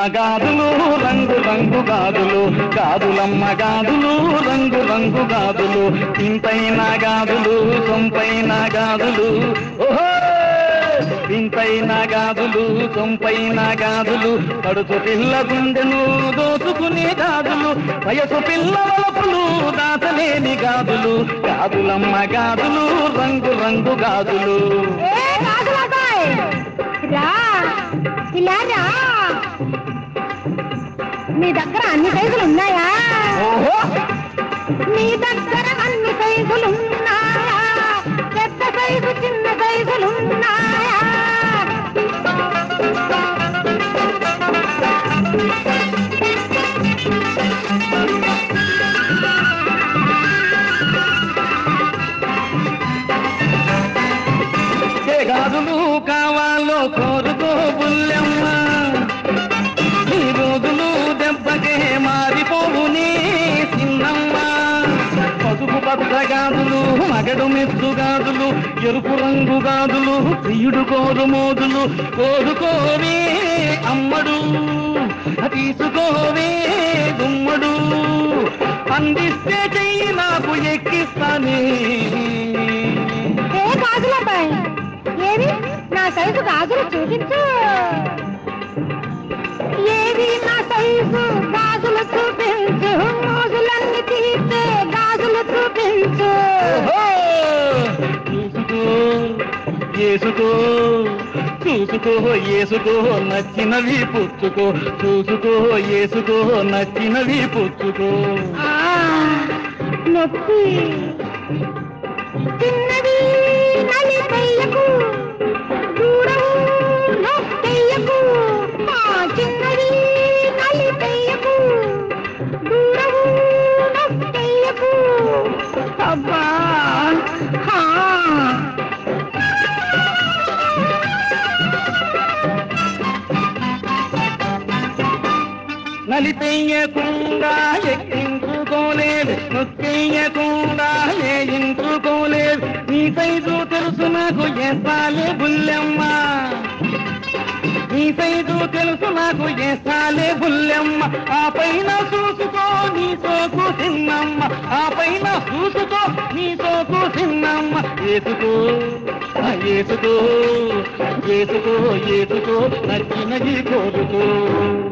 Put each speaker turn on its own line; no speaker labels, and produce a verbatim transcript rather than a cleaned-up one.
గాజులు రంగు రంగు గాజులు, గాజులమ్మ గాజులు రంగు రంగు గాజులు, ఇంతైన గాజులు సొంపైన గాజులు, ఓహో ఇంతైన గాజులు సొంపైన గాజులు, పడుచు పిల్ల గుండెను దోచుకునే గాజులు, వయసు పిల్ల వలపులు దాచలేని గాజులు, గాజులమ్మ గాజులు రంగు రంగు గాజులు.
మీ దగ్గర అన్ని సైజులు ఉన్నాయా?
ఓహో
మీ దగ్గర అన్ని సైజులు ఉన్నాయా? పెద్ద సైజు చిన్న సైజులు ఉన్నాయా?
ఏ గాజులు కావాలో కోరుకో బుల్లెమ్మ, ఈ రోజులు దెబ్బకే మారిపోవునే చిన్నమ్మ. పసుపు పచ్చ గాజులు మగడు మెచ్చు గాజులు, ఎరుపు రంగు గాజులు ప్రియుడు కోరు మోజులు, కోరుకోవే అమ్మడు తీసుకోవే గుమ్మడు, అందిస్తే చెయ్యి నాకు ఎక్కిస్తానే.
ఏ గాజులబ్బాయి ఏవి నా సైజు గాజులు చూపించు. ఏవి నా సైజు గాజులు చూపించు, మోజులన్నీ తీస్తే గాజులు చూపించు.
చూసుకో ఏసుకో చూసుకో ఏసుకో నచ్చినవి పుచ్చుకో, చూసుకో ఏసుకో నచ్చినవి పుచ్చుకో.
నొప్పి చిన్నవి నలిపెయ్యకు, దూరం నొప్పెయ్యకు, చిన్నవి నలిపెయ్యకు, దూరం నొప్పెయ్యకు. అబ్బా
నలిపెయ్యకుండా ఎక్కించుకోలేదు, నొక్కెయ్యకుండా లేయించుకోలేదు, నీ సైజు తెలుసు నాకు ఎస్తాలే బుల్లెమ్మ, నీ సైజు తెలుసు నాకు ఎస్తాలే బుల్లెమ్మ. ఆ పైన చూసుకో నీ సోకు చిన్నమ్మ, ఆ పైన చూసుకో నీ సోకు చిన్నమ్మ. ఏసుకో ఏసుకో ఏసుకో ఏసుకో నచ్చినది కోరుకో.